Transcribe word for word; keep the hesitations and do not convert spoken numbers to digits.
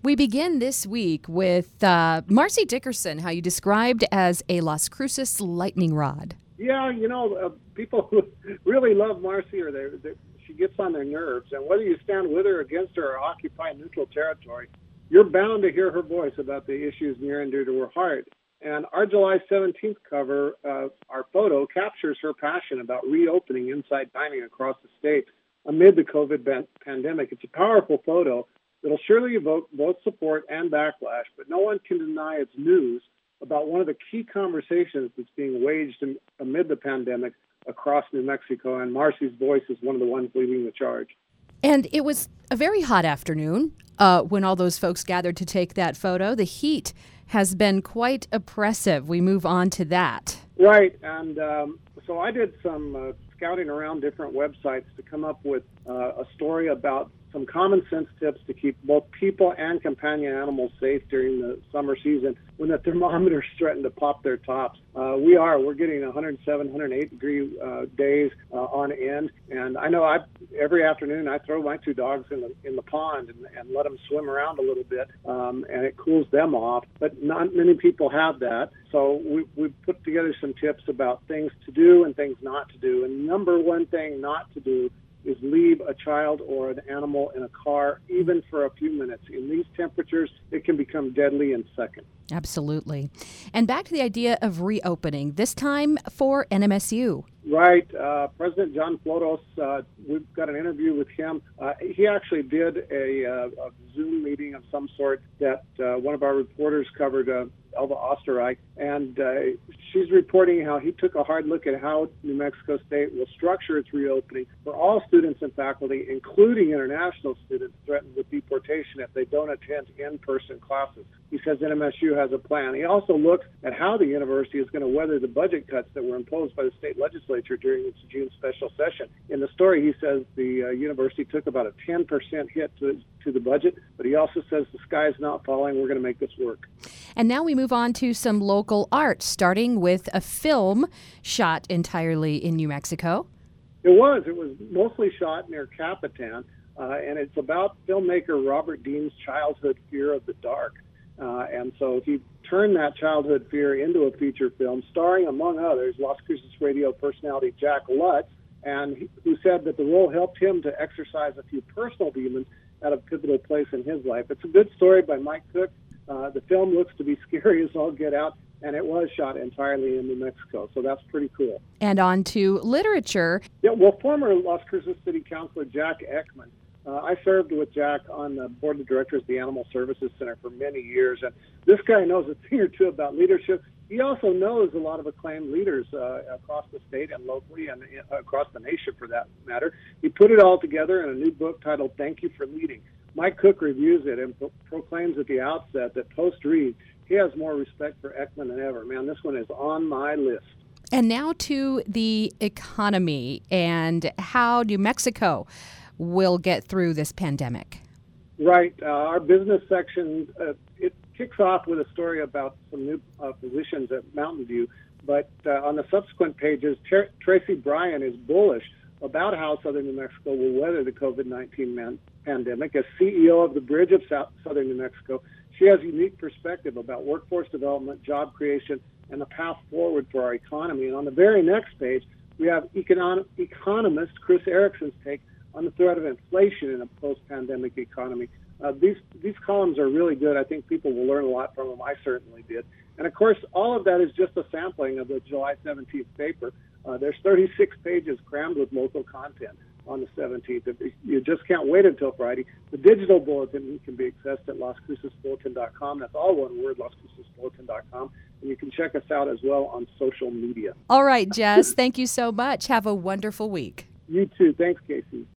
We begin this week with uh, Marcy Dickerson, how you described as a Las Cruces lightning rod. Yeah, you know, uh, people who really love Marcy, or they, they, she gets on their nerves. And whether you stand with her, against her, or occupy neutral territory, you're bound to hear her voice about the issues near and dear to her heart. And our July seventeenth cover, uh, our photo, captures her passion about reopening inside dining across the state amid the COVID ban- pandemic. It's a powerful photo that'll surely evoke both support and backlash, but no one can deny its news about one of the key conversations that's being waged in, amid the pandemic across New Mexico, and Marcy's voice is one of the ones leading the charge. And it was a very hot afternoon uh, when all those folks gathered to take that photo. The heat has been quite oppressive. We move on to that. Right, and um, so I did some uh, scouting around different websites to come up with uh, a story about some common sense tips to keep both people and companion animals safe during the summer season when the thermometers threaten to pop their tops. Uh, we are. We're getting one hundred seven, one hundred eight degree uh, days uh, on end. And I know I every afternoon I throw my two dogs in the in the pond and, and let them swim around a little bit, um, and it cools them off. But not many people have that. So we, we put together some tips about things to do and things not to do. And number one thing not to do is leave a child or an animal in a car, even for a few minutes. In these temperatures, it can become deadly in seconds. Absolutely. And back to the idea of reopening, this time for N M S U. Right. Uh, President John Flotos, uh, we've got an interview with him. Uh, he actually did a, uh, a Zoom meeting of some sort that uh, one of our reporters covered, uh, Elva Osterreich, and uh, she's reporting how he took a hard look at how New Mexico State will structure its reopening for all students and faculty, including international students threatened with deportation if they don't attend in-person classes. He says N M S U has a plan. He also looks at how the university is going to weather the budget cuts that were imposed by the state legislature during its June special session. In the story, he says the uh, university took about a ten percent hit to, to the budget, but he also says the sky's not falling. We're going to make this work. And now we move on to some local art, starting with a film shot entirely in New Mexico. It was. It was mostly shot near Capitan, uh, and it's about filmmaker Robert Dean's childhood fear of the dark. Uh, and so he turned that childhood fear into a feature film starring, among others, Las Cruces radio personality Jack Lutz, and he, who said that the role helped him to exercise a few personal demons at a pivotal place in his life. It's a good story by Mike Cook. Uh, the film looks to be scary as all get out, and it was shot entirely in New Mexico, so that's pretty cool. And on to literature. Yeah, well, former Las Cruces City Councilor Jack Ekman, Uh, I served with Jack on the board of directors of the Animal Services Center for many years, and this guy knows a thing or two about leadership. He also knows a lot of acclaimed leaders uh, across the state and locally and uh, across the nation, for that matter. He put it all together in a new book titled Thank You for Leading. Mike Cook reviews it and pro- proclaims at the outset that post-read, he has more respect for Ekman than ever. Man, this one is on my list. And now to the economy and how New Mexico will get through this pandemic. Right. Uh, our business section, uh, it kicks off with a story about some new uh, positions at Mountain View. But uh, on the subsequent pages, Ter- Tracy Bryan is bullish about how Southern New Mexico will weather the COVID nineteen man- pandemic. As C E O of the Bridge of South- Southern New Mexico, she has a unique perspective about workforce development, job creation, and the path forward for our economy. And on the very next page, we have econo- economist Chris Erickson's take on the threat of inflation in a post-pandemic economy. Uh, these these columns are really good. I think people will learn a lot from them. I certainly did. And, of course, all of that is just a sampling of the July seventeenth paper. Uh, there's thirty-six pages crammed with local content on the seventeenth. You just can't wait until Friday. The digital bulletin can be accessed at las cruces bulletin dot com. That's all one word, las cruces bulletin dot com. And you can check us out as well on social media. All right, Jess, thank you so much. Have a wonderful week. You too. Thanks, Casey.